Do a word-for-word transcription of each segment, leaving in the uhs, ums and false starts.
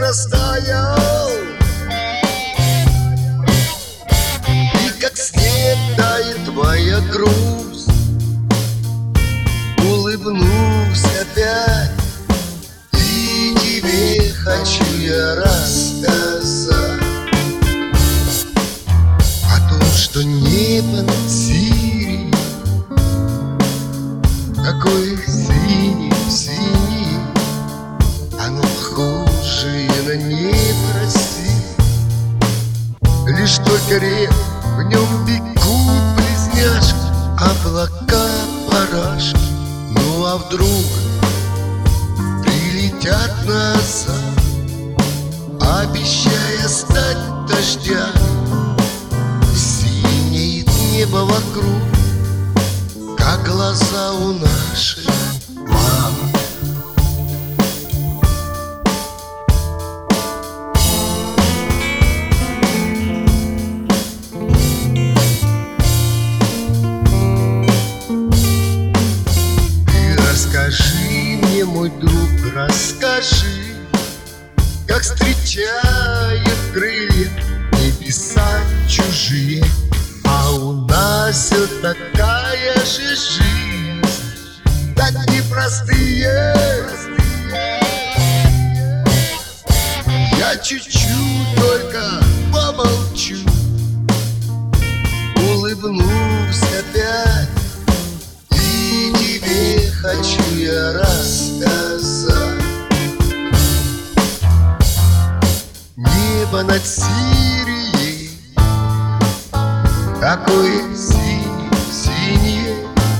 растаял, и как снег тает моя грусть. Улыбнусь опять, и тебе хочу я рассказать о том, что небо над Сирией такое синее-синее, оно похожее на небо России. Лишь только рек в нем бегут близняшки, облака парашки. Ну а вдруг прилетят назад, обещая стать дождя. Синеет небо вокруг, как глаза у нашей мамы. Расскажи мне, мой друг, расскажи, как встречают крылья небеса чужие. А у нас все такая же жизнь, такие простые. Я чуть-чуть только помолчу, улыбнусь опять, и тебе хочу я рассказать. Небо над Сирией такое синее-синее,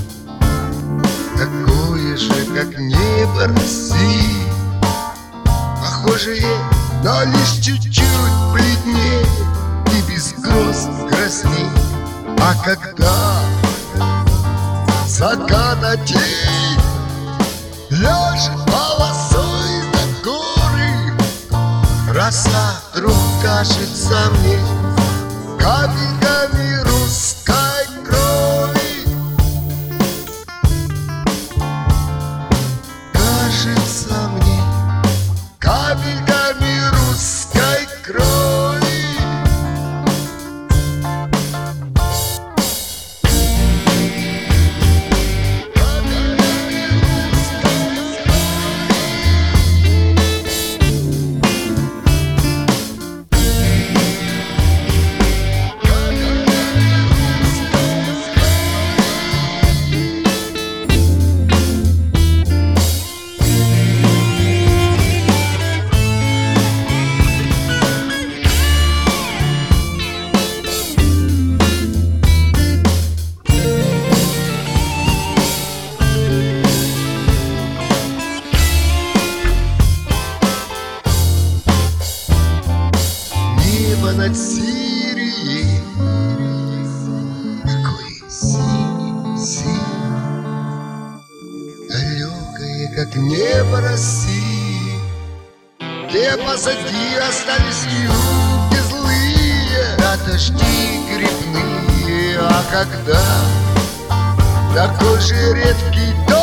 такое же, как небо России, похожее, но лишь чуть-чуть бледнее и без гроз красней. А когда заката тень ляжет полосой на горы, роса вдруг кажется мне капельками русской крови. Кажется мне капельками русской крови. Над Сирией такое синее-синее, далекое, как небо России, где позади остались юги злые, да дожди грибные. А когда такой же редкий